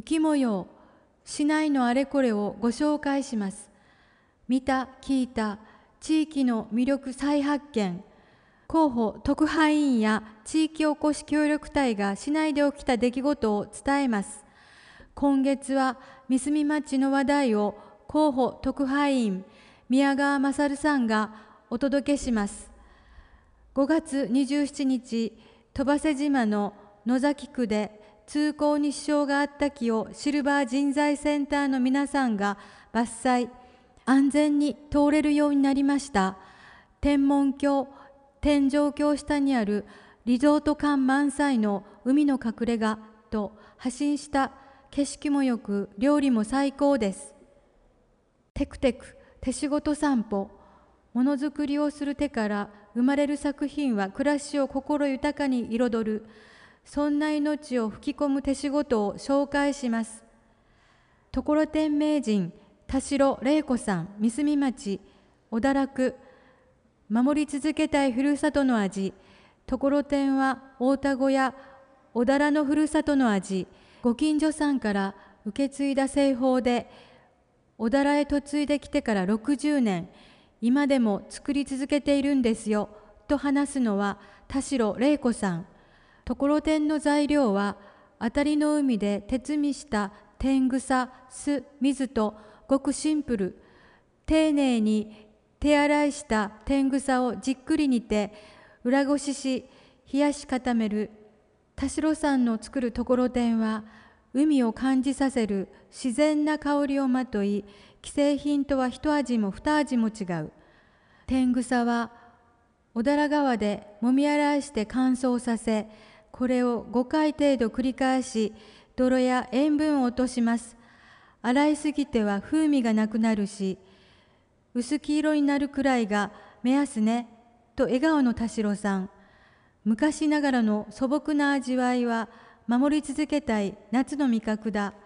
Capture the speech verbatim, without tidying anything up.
浮模様、市内のあれこれをご紹介します。見た、聞いた、地域の魅力再発見。広報特派員や地域おこし協力隊が市内で起きた出来事を伝えます。今月は三住町の話題を広報特派員宮川勝さんがお届けします。ごがつにじゅうしちにち、戸馳島の野崎区で通行に支障があった木をシルバー人材センターの皆さんが伐採、安全に通れるようになりました。天文橋、天井橋下にあるリゾート感満載の海の隠れ家と発信した景色もよく料理も最高です。テクテク手仕事散歩、ものづくりをする手から生まれる作品は暮らしを心豊かに彩る、そんな命を吹き込む手仕事を紹介します。ところてん名人田代玲子さん、三住町小田楽、守り続けたいふるさとの味。ところてんは大田小屋小田原のふるさとの味。ご近所さんから受け継いだ製法で小田原へ嫁いできてからろくじゅうねん、今でも作り続けているんですよと話すのは田代玲子さん。ところてんの材料は当たりの海で鉄見した天草、酢、水とごくシンプル。丁寧に手洗いした天草をじっくり煮て裏ごしし冷やし固める。田代さんの作るところてんは海を感じさせる自然な香りをまとい、既製品とは一味も二味も違う。天草は小田原川でもみ洗いして乾燥させ、これをごかい程度繰り返し泥や塩分を落とします。洗いすぎては風味がなくなるし、薄黄色になるくらいが目安ね、と笑顔の田代さん。昔ながらの素朴な味わいは守り続けたい夏の味覚だ。